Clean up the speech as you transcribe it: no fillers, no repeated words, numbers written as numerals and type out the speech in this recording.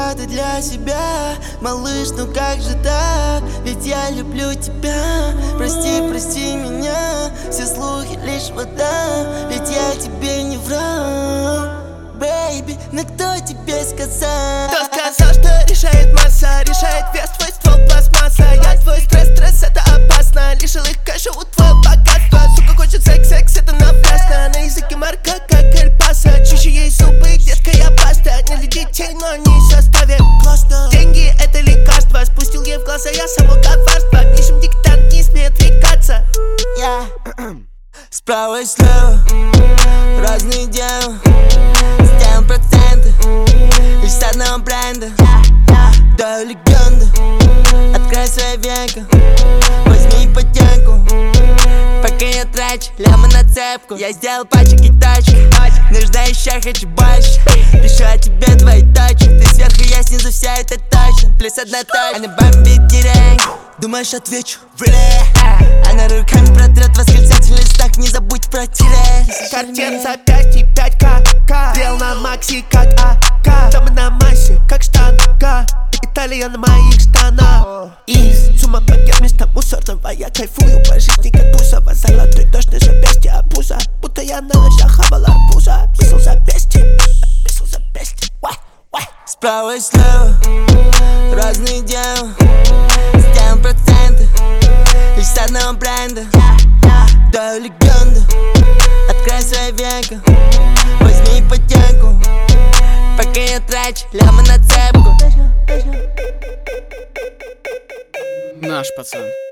всегда ты для себя. Малыш, ну как же так? Ведь я люблю тебя. Прости, прости меня, все слухи лишь вода. Ведь я тебе не врал, бэйби, но кто тебе сказал? Кто сказал, что решает масса? Решает вес, твой ствол пластмасса. Я твой стресс, стресс, это опасно. Лишил их кэша, у твоего богатства. Сука хочет секс, секс, это напрасно. На языке марка, как Эль Пасо. Чище ей зубы, детка, я паста. Не для детей, но не в составе. Классно. Деньги, это лекарство. Спустил ей в глаза, я само коварство. Пишем диктант, не смеет рекаться. Справа и слева разные дела. Сделаем проценты лишь с одного бренда. Даю легенду, открой свои века. Возьми ипотеку, пока я трачу лямы на цепку. Я сделал пачек и тачек, нужда еще, хочу больше. Пишу о тебе твои точки. Ты сверху, я снизу, вся это точно. Плюс одна точка, она бомбит деревню. Думаешь, отвечу? Она руками протрет восклицательный знак. Не забудь про тире. Картин за 5 и 5К. Дел на макси, как АК. Дома на массе, как штанга. Италия на моих штанах. И сумма пакет вместо мусорного. Я кайфую по жизни, как Бузова. Золотой дождь на запястье обуза. Будто я на лыжах хавал арбуза. Писал запястье, писал запястье. Справа и слева разные дела. Сделаем проценты лишь с одного бренда. Даю легенду, открой свои века. Возьми ипотеку, пока я трачу лямы на цепку. Наш пацан.